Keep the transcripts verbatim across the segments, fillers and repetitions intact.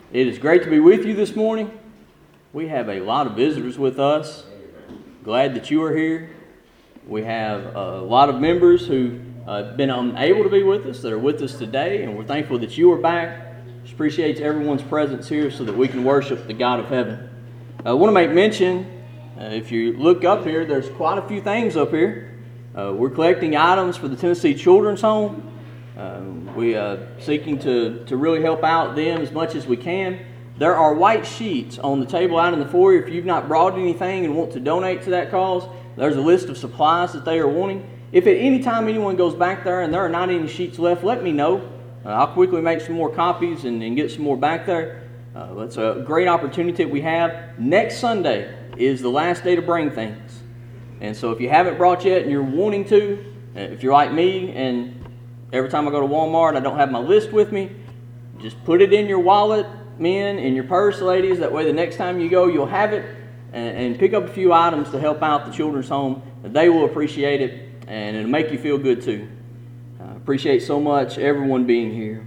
It is great to be with you this morning. We have a lot of visitors with us. Glad that you are here. We have a lot of members who have been unable to be with us that are with us today, and we're thankful that you are back. Just appreciate everyone's presence here so that we can worship the God of heaven. I want to make mention, uh, if you look up here, there's quite a few things up here. Uh, we're collecting items for the Tennessee Children's Home. Uh, we are uh, seeking to, to really help out them as much as we can. There are white sheets on the table out in the foyer. If you've not brought anything and want to donate to that cause, there's a list of supplies that they are wanting. If at any time anyone goes back there and there are not any sheets left, let me know. Uh, I'll quickly make some more copies and, and get some more back there. Uh, that's a great opportunity that we have. Next Sunday is the last day to bring things. And so if you haven't brought yet and you're wanting to, uh, if you're like me and every time I go to Walmart, I don't have my list with me. Just put it in your wallet, men, in your purse, ladies. That way the next time you go, you'll have it. And, and pick up a few items to help out the children's home. They will appreciate it, and it'll make you feel good too. I appreciate so much everyone being here.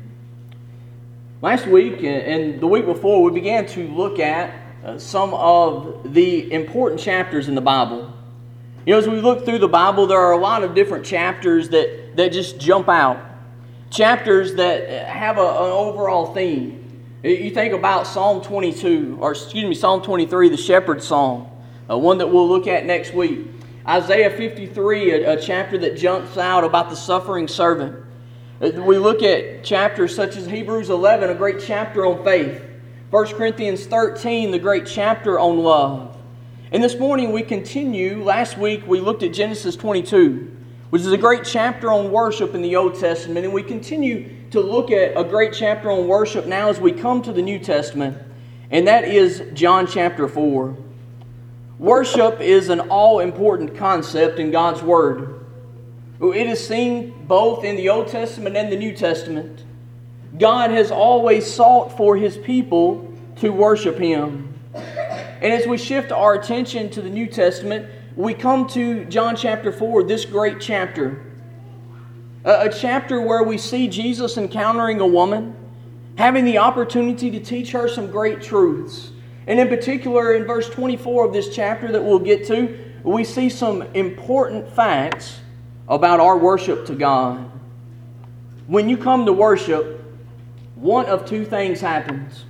Last week and the week before, we began to look at uh, some of the important chapters in the Bible. You know, as we look through the Bible, there are a lot of different chapters that, that just jump out. Chapters that have a, an overall theme. You think about Psalm twenty-two, or excuse me, Psalm twenty-three, the Shepherd's Song, uh, one that we'll look at next week. Isaiah fifty-three, a, a chapter that jumps out about the suffering servant. We look at chapters such as Hebrews eleven, a great chapter on faith. First Corinthians thirteen, the great chapter on love. And this morning we continue. Last week we looked at Genesis twenty-two, which is a great chapter on worship in the Old Testament. And we continue to look at a great chapter on worship now as we come to the New Testament. And that is John chapter four. Worship is an all-important concept in God's Word. It is seen both in the Old Testament and the New Testament. God has always sought for His people to worship Him. And as we shift our attention to the New Testament, we come to John chapter four, this great chapter. A, a chapter where we see Jesus encountering a woman, having the opportunity to teach her some great truths. And in particular, in verse twenty-four of this chapter that we'll get to, we see some important facts about our worship to God. When you come to worship, one of two things happens.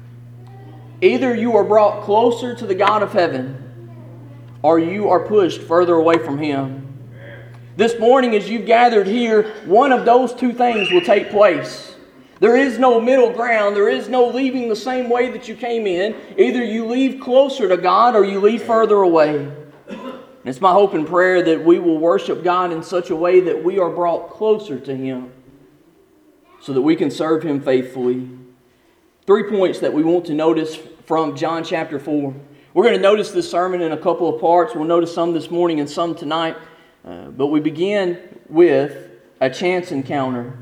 Either you are brought closer to the God of heaven, or you are pushed further away from Him. This morning, as you've gathered here, one of those two things will take place. There is no middle ground. There is no leaving the same way that you came in. Either you leave closer to God or you leave further away. And it's my hope and prayer that we will worship God in such a way that we are brought closer to Him so that we can serve Him faithfully. Three points that we want to notice from John chapter four. We're going to notice this sermon in a couple of parts. We'll notice some this morning and some tonight. Uh, but we begin with a chance encounter.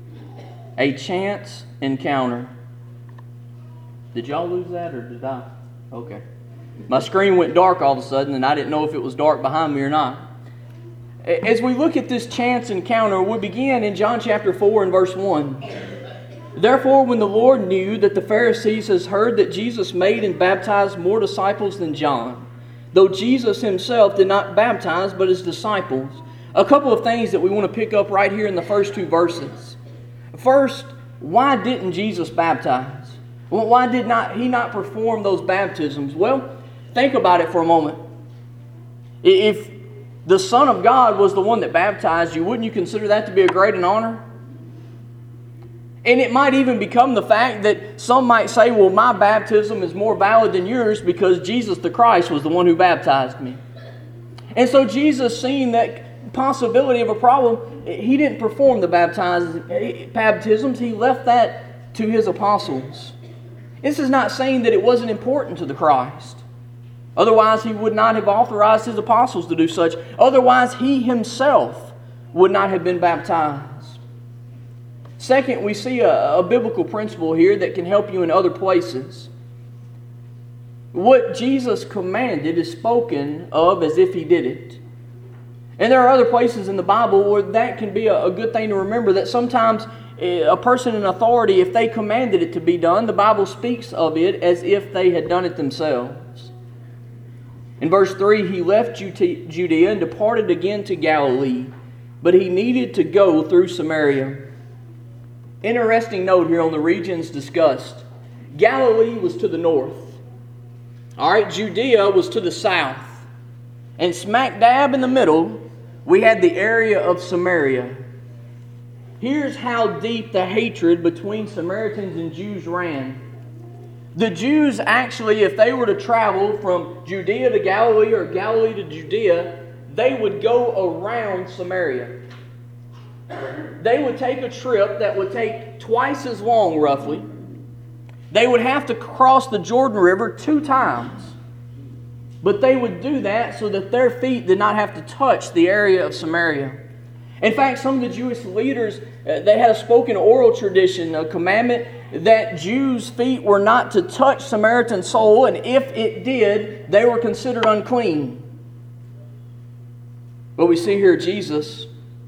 A chance encounter. Did y'all lose that or did I? Okay. My screen went dark all of a sudden and I didn't know if it was dark behind me or not. As we look at this chance encounter, we begin in John chapter four and verse one. Therefore, when the Lord knew that the Pharisees had heard that Jesus made and baptized more disciples than John, though Jesus Himself did not baptize but His disciples. A couple of things that we want to pick up right here in the first two verses. First, why didn't Jesus baptize? Well, why did not He not perform those baptisms? Well, think about it for a moment. If the Son of God was the one that baptized you, wouldn't you consider that to be a great an honor? And it might even become the fact that some might say, well, my baptism is more valid than yours because Jesus the Christ was the one who baptized me. And so Jesus, seeing that possibility of a problem, He didn't perform the baptisms. He left that to His apostles. This is not saying that it wasn't important to the Christ. Otherwise, He would not have authorized His apostles to do such. Otherwise, He Himself would not have been baptized. Second, we see a, a biblical principle here that can help you in other places. What Jesus commanded is spoken of as if He did it. And there are other places in the Bible where that can be a, a good thing to remember, that sometimes a person in authority, if they commanded it to be done, the Bible speaks of it as if they had done it themselves. In verse three, he left Judea and departed again to Galilee, but he needed to go through Samaria. Interesting note here on the regions discussed. Galilee was to the north. All right, Judea was to the south. And smack dab in the middle, we had the area of Samaria. Here's how deep the hatred between Samaritans and Jews ran. The Jews actually, if they were to travel from Judea to Galilee or Galilee to Judea, they would go around Samaria. They would take a trip that would take twice as long, roughly. They would have to cross the Jordan River two times. But they would do that so that their feet did not have to touch the area of Samaria. In fact, some of the Jewish leaders, uh, they had a spoken oral tradition, a commandment that Jews' feet were not to touch Samaritan soil, and if it did, they were considered unclean. But we see here Jesus,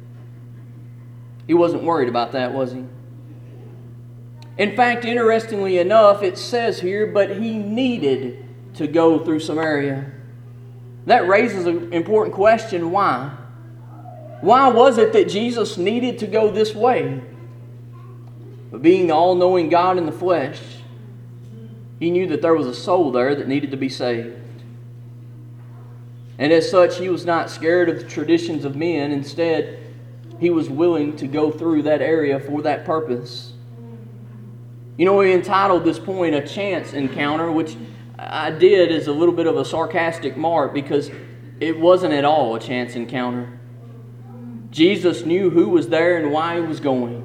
he wasn't worried about that, was he? In fact, interestingly enough, it says here, but he needed to go through Samaria. That raises an important question. Why? Why was it that Jesus needed to go this way? But being the all-knowing God in the flesh, he knew that there was a soul there that needed to be saved. And as such, he was not scared of the traditions of men. Instead, he was willing to go through that area for that purpose. You know, we entitled this point A Chance Encounter, which I did as a little bit of a sarcastic mark because it wasn't at all a chance encounter. Jesus knew who was there and why he was going.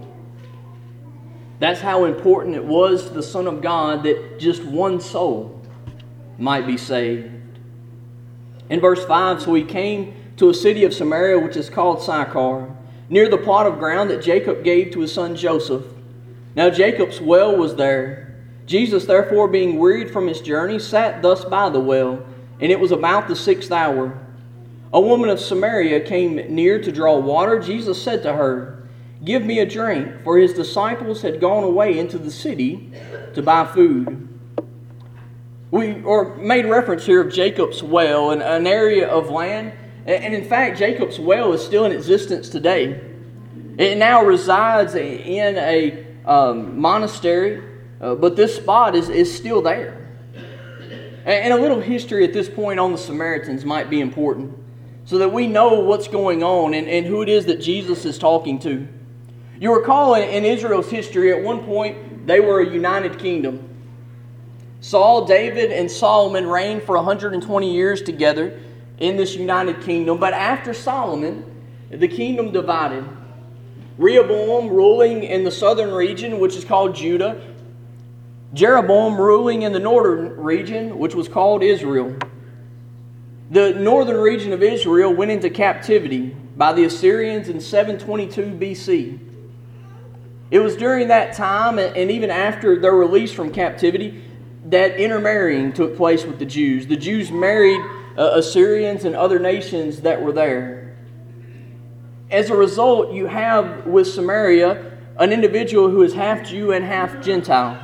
That's how important it was to the Son of God that just one soul might be saved. In verse five, so he came to a city of Samaria which is called Sychar, near the plot of ground that Jacob gave to his son Joseph. Now Jacob's well was there. Jesus, therefore, being wearied from his journey, sat thus by the well, and it was about the sixth hour. A woman of Samaria came near to draw water. Jesus said to her, "Give me a drink," for his disciples had gone away into the city to buy food. We or made reference here of Jacob's well, an, an area of land. And in fact, Jacob's well is still in existence today. It now resides in a um, monastery, uh, but this spot is, is still there. And a little history at this point on the Samaritans might be important, so that we know what's going on and, and who it is that Jesus is talking to. You recall in, in Israel's history, at one point, they were a united kingdom. Saul, David, and Solomon reigned for one hundred twenty years together in this united kingdom. But after Solomon, the kingdom divided. Rehoboam ruling in the southern region, which is called Judah. Jeroboam ruling in the northern region, which was called Israel. The northern region of Israel went into captivity by the Assyrians in seven twenty-two B C. It was during that time, and even after their release from captivity, that intermarrying took place with the Jews. The Jews married uh, Assyrians and other nations that were there. As a result, you have with Samaria an individual who is half Jew and half Gentile.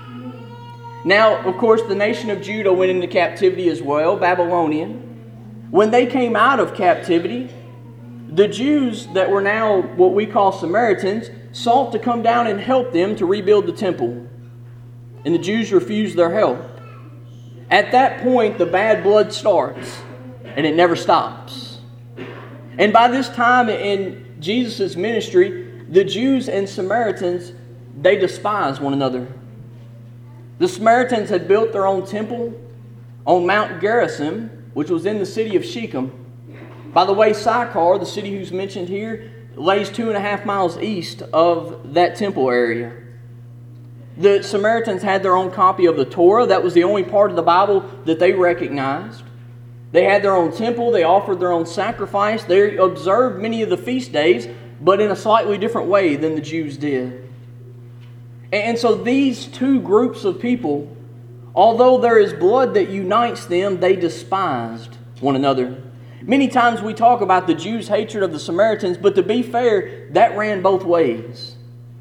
Now, of course, the nation of Judah went into captivity as well, Babylonian. When they came out of captivity, the Jews that were now what we call Samaritans sought to come down and help them to rebuild the temple. And the Jews refused their help. At that point, the bad blood starts, and it never stops. And by this time in Jesus' ministry, the Jews and Samaritans, they despised one another. The Samaritans had built their own temple on Mount Gerizim, which was in the city of Shechem. By the way, Sychar, the city who's mentioned here, lays two and a half miles east of that temple area. The Samaritans had their own copy of the Torah. That was the only part of the Bible that they recognized. They had their own temple. They offered their own sacrifice. They observed many of the feast days, but in a slightly different way than the Jews did. And so these two groups of people, although there is blood that unites them, they despised one another. Many times we talk about the Jews' hatred of the Samaritans, but to be fair, that ran both ways.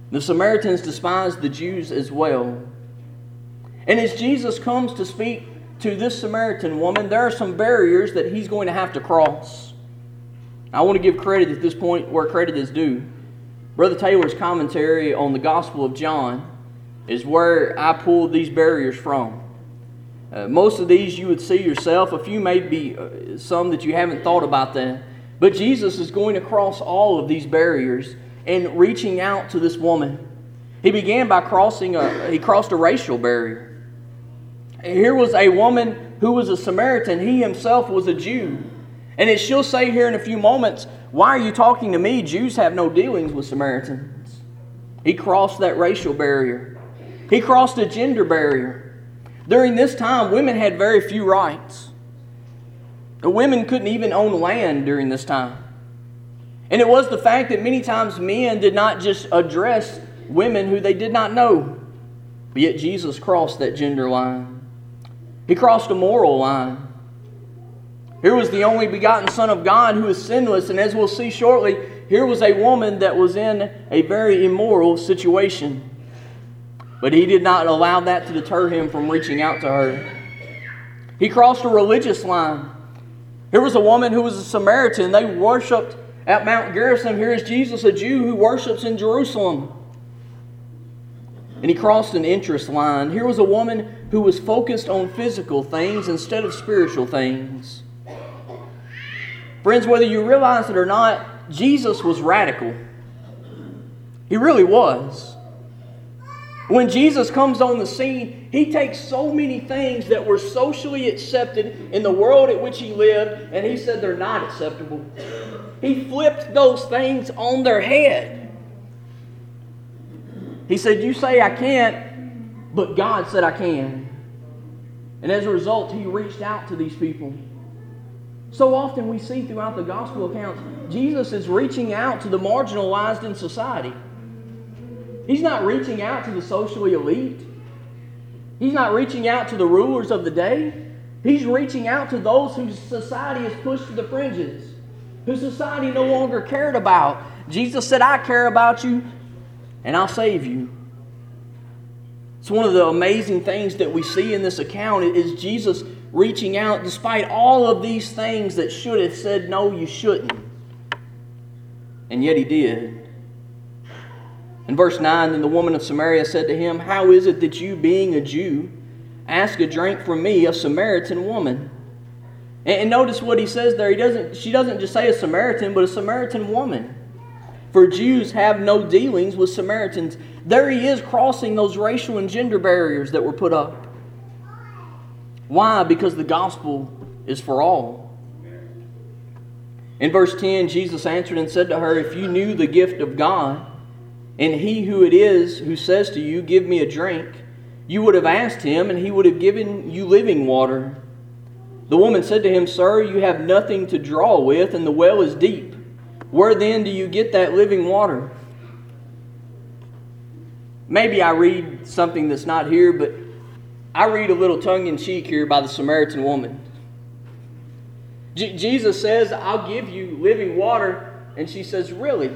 The Samaritans despised the Jews as well. And as Jesus comes to speak to this Samaritan woman, there are some barriers that he's going to have to cross. I want to give credit at this point where credit is due. Brother Taylor's commentary on the Gospel of John is where I pulled these barriers from. Uh, most of these you would see yourself. A few may be uh, some that you haven't thought about that. But Jesus is going to cross all of these barriers and reaching out to this woman. He began by crossing a, he crossed a racial barrier. Here was a woman who was a Samaritan. He himself was a Jew. And as she'll say here in a few moments, why are you talking to me? Jews have no dealings with Samaritans. He crossed that racial barrier. He crossed a gender barrier. During this time, women had very few rights. The women couldn't even own land during this time. And it was the fact that many times men did not just address women who they did not know. But yet Jesus crossed that gender line. He crossed a moral line. Here was the only begotten Son of God who was sinless. And as we'll see shortly, here was a woman that was in a very immoral situation. But he did not allow that to deter him from reaching out to her. He crossed a religious line. Here was a woman who was a Samaritan. They worshipped at Mount Gerizim. Here is Jesus, a Jew who worships in Jerusalem. And he crossed an interest line. Here was a woman who was focused on physical things instead of spiritual things. Friends, whether you realize it or not, Jesus was radical. He really was. When Jesus comes on the scene, he takes so many things that were socially accepted in the world at which he lived, and he said they're not acceptable. He flipped those things on their head. He said, you say I can't, but God said I can. And as a result, he reached out to these people. So often we see throughout the gospel accounts, Jesus is reaching out to the marginalized in society. He's not reaching out to the socially elite. He's not reaching out to the rulers of the day. He's reaching out to those whose society is pushed to the fringes, whose society no longer cared about. Jesus said, I care about you, and I'll save you. It's one of the amazing things that we see in this account is Jesus reaching out despite all of these things that should have said, no, you shouldn't. And yet he did. In verse nine, then the woman of Samaria said to him, how is it that you, being a Jew, ask a drink from me, a Samaritan woman? And, and notice what he says there. He doesn't. She doesn't just say a Samaritan, but a Samaritan woman. For Jews have no dealings with Samaritans. There he is crossing those racial and gender barriers that were put up. Why? Because the gospel is for all. In verse ten, Jesus answered and said to her, if you knew the gift of God, and he who it is who says to you, give me a drink, you would have asked him, and he would have given you living water. The woman said to him, sir, you have nothing to draw with, and the well is deep. Where then do you get that living water? Maybe I read something that's not here, but I read a little tongue-in-cheek here by the Samaritan woman. J- Jesus says, I'll give you living water. And she says, really?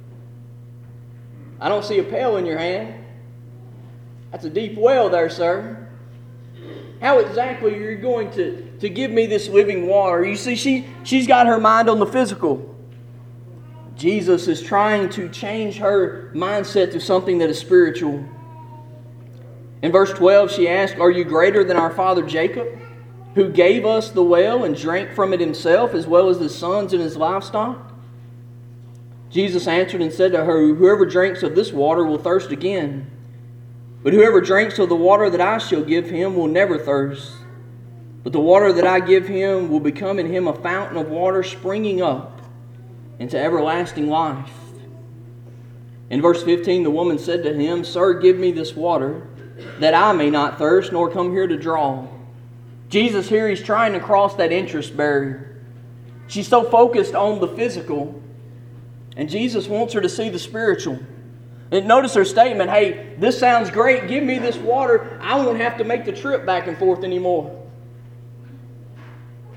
I don't see a pail in your hand. That's a deep well there, sir. How exactly are you going to, to give me this living water? You see, she, she's got her mind on the physical. Jesus is trying to change her mindset to something that is spiritual. In verse twelve, she asked, are you greater than our father Jacob, who gave us the well and drank from it himself, as well as his sons and his livestock? Jesus answered and said to her, whoever drinks of this water will thirst again. But whoever drinks of the water that I shall give him will never thirst. But the water that I give him will become in him a fountain of water springing up into everlasting life. In verse fifteen, the woman said to him, sir, give me this water, that I may not thirst, nor come here to draw. Jesus here, he's trying to cross that interest barrier. She's so focused on the physical, and Jesus wants her to see the spiritual. And notice her statement, hey, this sounds great, give me this water, I won't have to make the trip back and forth anymore.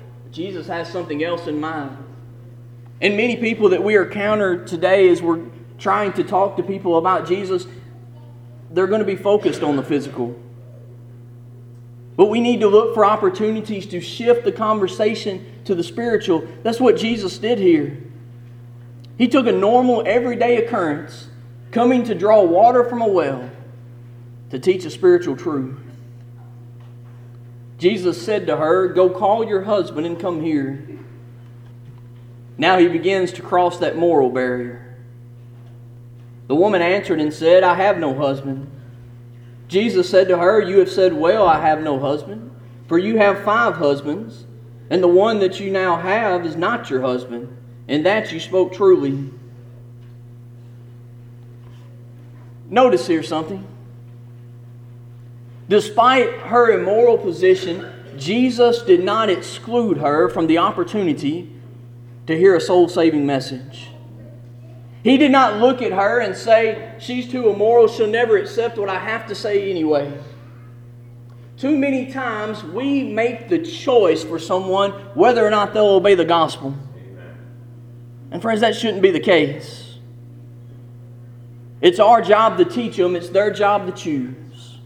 Jesus has something else in mind. And many people that we are encountered today as we're trying to talk to people about Jesus, they're going to be focused on the physical. But we need to look for opportunities to shift the conversation to the spiritual. That's what Jesus did here. He took a normal, everyday occurrence, coming to draw water from a well, to teach a spiritual truth. Jesus said to her, "Go call your husband and come here." Now he begins to cross that moral barrier. The woman answered and said, "I have no husband." Jesus said to her, "You have said well, I have no husband. For you have five husbands, and the one that you now have is not your husband. And that you spoke truly." Notice here something. Despite her immoral position, Jesus did not exclude her from the opportunity to hear a soul-saving message. He did not look at her and say, "She's too immoral, she'll never accept what I have to say anyway." Too many times we make the choice for someone whether or not they'll obey the gospel. And friends, that shouldn't be the case. It's our job to teach them. It's their job to choose.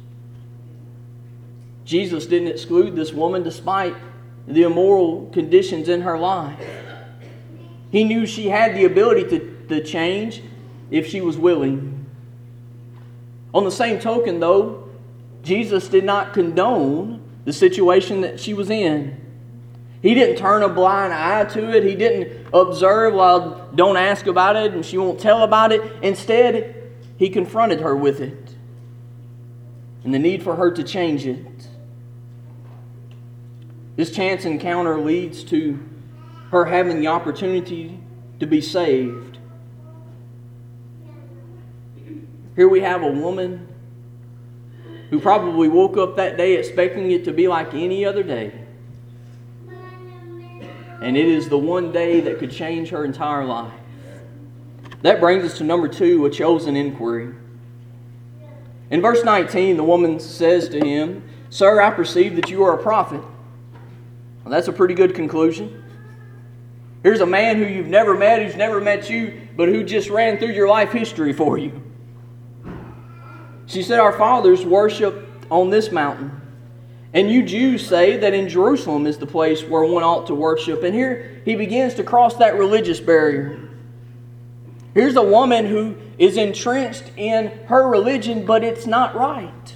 Jesus didn't exclude this woman despite the immoral conditions in her life. He knew she had the ability to, to change if she was willing. On the same token, though, Jesus did not condone the situation that she was in. He didn't turn a blind eye to it. He didn't observe, well, don't ask about it and she won't tell about it. Instead, He confronted her with it and the need for her to change it. This chance encounter leads to her having the opportunity to be saved. Here we have a woman who probably woke up that day expecting it to be like any other day. And it is the one day that could change her entire life. That brings us to number two, a chosen inquiry. In verse nineteen, the woman says to him, "Sir, I perceive that you are a prophet." Well, that's a pretty good conclusion. Here's a man who you've never met, who's never met you, but who just ran through your life history for you. She said, "Our fathers worshiped on this mountain. And you Jews say that in Jerusalem is the place where one ought to worship." And here he begins to cross that religious barrier. Here's a woman who is entrenched in her religion, but it's not right.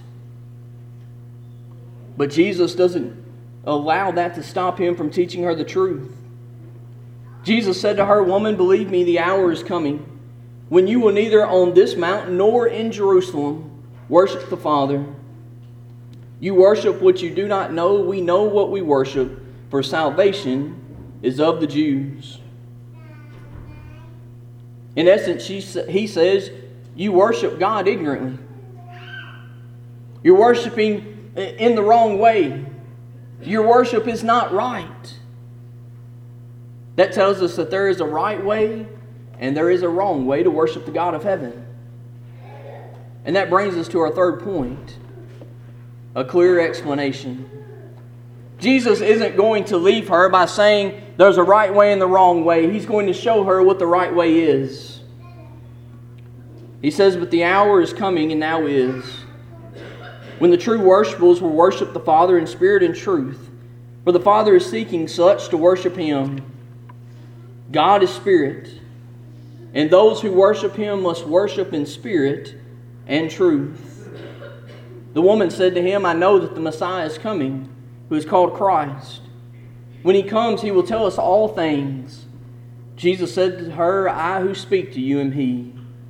But Jesus doesn't allow that to stop him from teaching her the truth. Jesus said to her, "Woman, believe me, the hour is coming when you will neither on this mountain nor in Jerusalem worship the Father. You worship what you do not know. We know what we worship, for salvation is of the Jews." In essence, she, he says, you worship God ignorantly. You're worshiping in the wrong way. Your worship is not right. That tells us that there is a right way and there is a wrong way to worship the God of heaven. And that brings us to our third point, a clear explanation. Jesus isn't going to leave her by saying there's a right way and the wrong way. He's going to show her what the right way is. He says, "But the hour is coming and now is, when the true worshipers will worship the Father in spirit and truth. For the Father is seeking such to worship Him. God is spirit, and those who worship Him must worship in spirit and truth." The woman said to him, "I know that the Messiah is coming, who is called Christ. When He comes, He will tell us all things." Jesus said to her, "I who speak to you am He."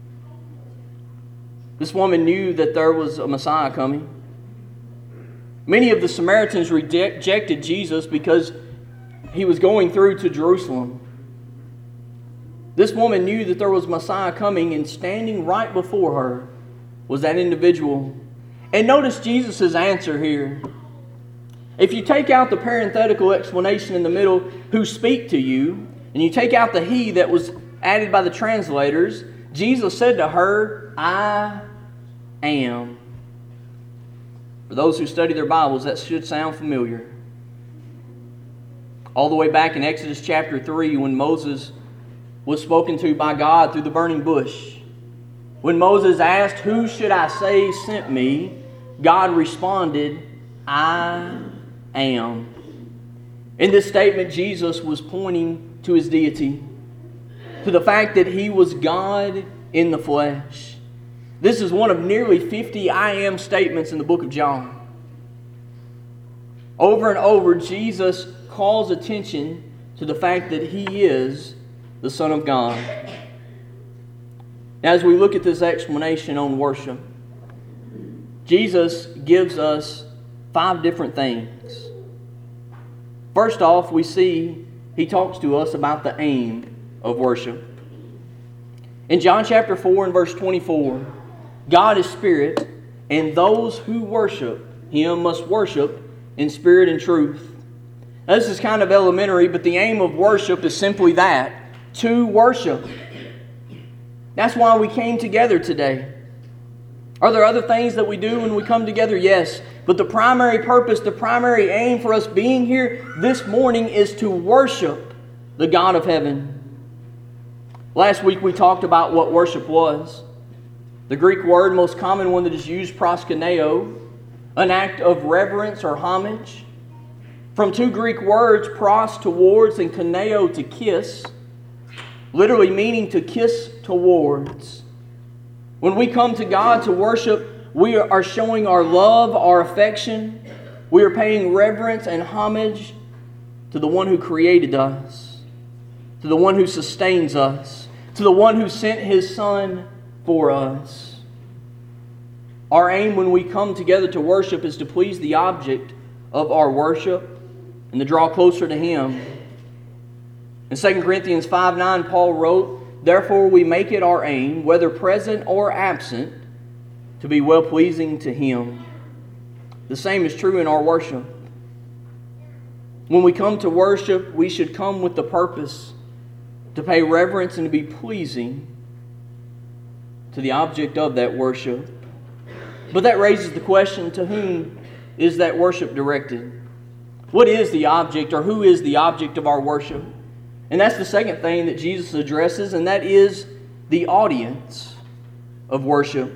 This woman knew that there was a Messiah coming. Many of the Samaritans rejected Jesus because He was going through to Jerusalem. This woman knew that there was Messiah coming, and standing right before her was that individual. And notice Jesus' answer here. If you take out the parenthetical explanation in the middle, "who speak to you," and you take out the "he" that was added by the translators, Jesus said to her, "I am." For those who study their Bibles, that should sound familiar. All the way back in Exodus chapter three, when Moses was spoken to by God through the burning bush, When Moses asked, "Who should I say sent me?" God responded, "I am." In this statement, Jesus was pointing to His deity, to the fact that He was God in the flesh. This is one of nearly fifty I am statements in the book of John. Over and over, Jesus calls attention to the fact that He is the Son of God. Now, as we look at this explanation on worship, Jesus gives us five different things. First off, we see He talks to us about the aim of worship. In John chapter four and verse twenty-four, God is spirit, and those who worship Him must worship in spirit and truth. Now, this is kind of elementary, but the aim of worship is simply that, to worship. That's why we came together today. Are there other things that we do when we come together? Yes. But the primary purpose, the primary aim for us being here this morning is to worship the God of heaven. Last week we talked about what worship was. The Greek word, most common one that is used, proskuneo, an act of reverence or homage. From two Greek words, pros, towards, and kuneo, to kiss, literally meaning to kiss towards. When we come to God to worship, we are showing our love, our affection. We are paying reverence and homage to the one who created us, to the one who sustains us, to the one who sent His Son for us. Our aim when we come together to worship is to please the object of our worship and to draw closer to Him. In Second Corinthians five nine, Paul wrote, "Therefore we make it our aim, whether present or absent, to be well-pleasing to Him." The same is true in our worship. When we come to worship, we should come with the purpose to pay reverence and to be pleasing to the object of that worship. But that raises the question, to whom is that worship directed? What is the object, or who is the object of our worship? And that's the second thing that Jesus addresses, and that is the audience of worship.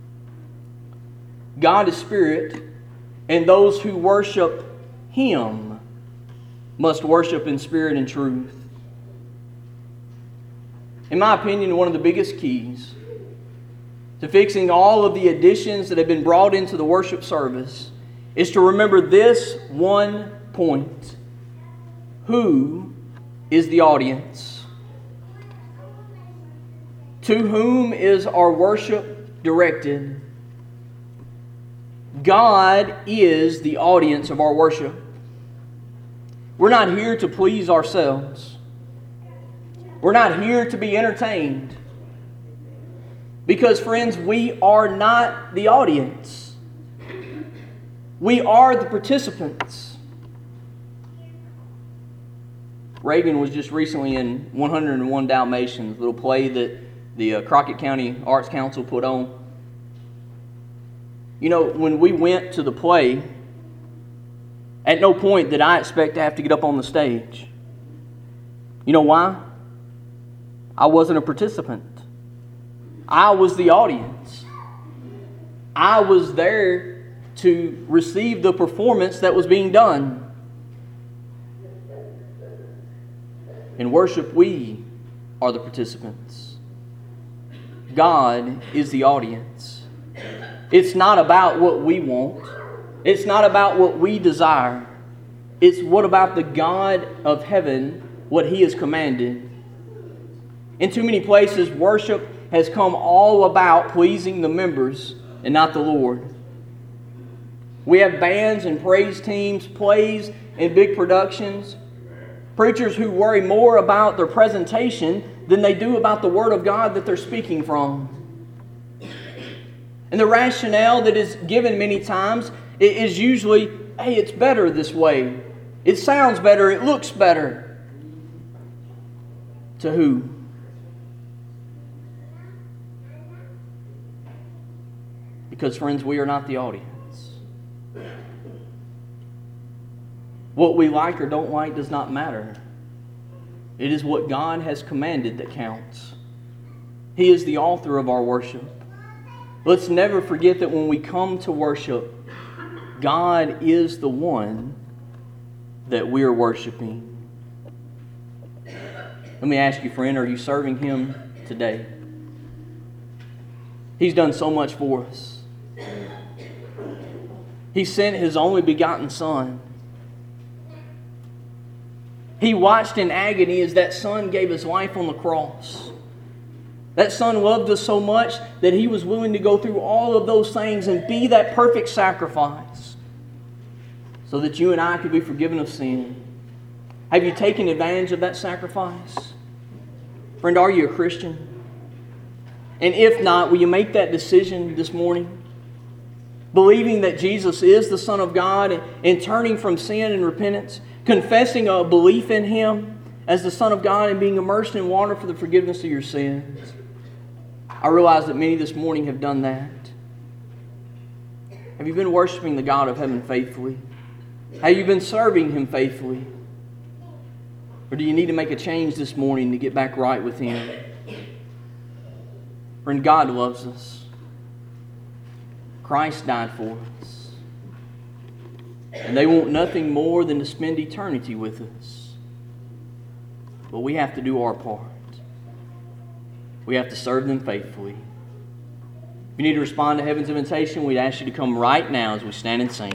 God is spirit, and those who worship Him must worship in spirit and truth. In my opinion, one of the biggest keys to fixing all of the additions that have been brought into the worship service is to remember this one point. Who is the audience? To whom is our worship directed? God is the audience of our worship. We're not here to please ourselves. We're not here to be entertained. Because, friends, we are not the audience. We are the participants. Reagan was just recently in one hundred one Dalmatians, a little play that the uh, Crockett County Arts Council put on. You know, when we went to the play, at no point did I expect to have to get up on the stage. You know why? I wasn't a participant. I was the audience. I was there to receive the performance that was being done. In worship, we are the participants. God is the audience. It's not about what we want. It's not about what we desire. It's what about the God of heaven, what He has commanded. In too many places, worship has come all about pleasing the members and not the Lord. We have bands and praise teams, plays and big productions, preachers who worry more about their presentation than they do about the Word of God that they're speaking from. And the rationale that is given many times is usually, hey, it's better this way. It sounds better. It looks better. To who? Because, friends, we are not the audience. What we like or don't like does not matter. It is what God has commanded that counts. He is the author of our worship. Let's never forget that when we come to worship, God is the one that we are worshiping. Let me ask you, friend, are you serving Him today? He's done so much for us. He sent His only begotten Son. He watched in agony as that Son gave His life on the cross. That Son loved us so much that He was willing to go through all of those things and be that perfect sacrifice so that you and I could be forgiven of sin. Have you taken advantage of that sacrifice? Friend, are you a Christian? And if not, will you make that decision this morning? Believing that Jesus is the Son of God and, and turning from sin and repentance, confessing a belief in Him as the Son of God and being immersed in water for the forgiveness of your sins. I realize that many this morning have done that. Have you been worshiping the God of heaven faithfully? Have you been serving Him faithfully? Or do you need to make a change this morning to get back right with Him? Friend, God loves us. Christ died for us. And they want nothing more than to spend eternity with us. But we have to do our part. We have to serve them faithfully. If you need to respond to heaven's invitation, we'd ask you to come right now as we stand and sing.